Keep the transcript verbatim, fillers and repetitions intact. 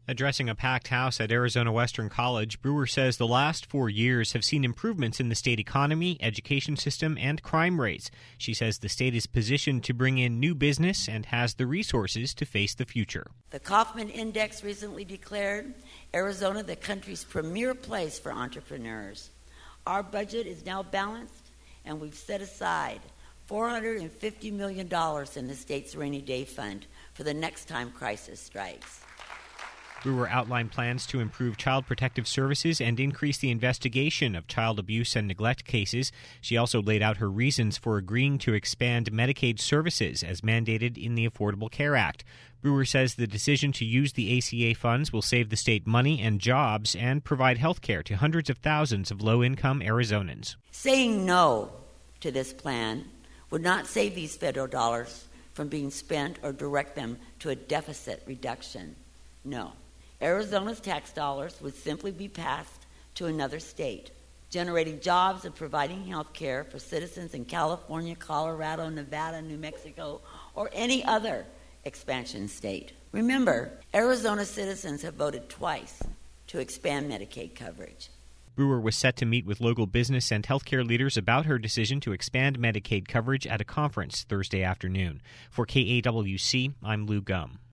Addressing a packed house at Arizona Western College, Brewer says the last four years have seen improvements in the state economy, education system, and crime rates. She says the state is positioned to bring in new business and has the resources to face the future. The Kauffman Index recently declared Arizona the country's premier place for entrepreneurs. Our budget is now balanced, and we've set aside four hundred fifty million dollars in the state's rainy day fund for the next time crisis strikes. Brewer outlined plans to improve child protective services and increase the investigation of child abuse and neglect cases. She also laid out her reasons for agreeing to expand Medicaid services as mandated in the Affordable Care Act. Brewer says the decision to use the A C A funds will save the state money and jobs and provide health care to hundreds of thousands of low-income Arizonans. Saying no to this plan would not save these federal dollars from being spent or direct them to a deficit reduction. No. Arizona's tax dollars would simply be passed to another state, generating jobs and providing health care for citizens in California, Colorado, Nevada, New Mexico, or any other expansion state. Remember, Arizona citizens have voted twice to expand Medicaid coverage. Brewer was set to meet with local business and healthcare leaders about her decision to expand Medicaid coverage at a conference Thursday afternoon. For K A W C, I'm Lou Gum.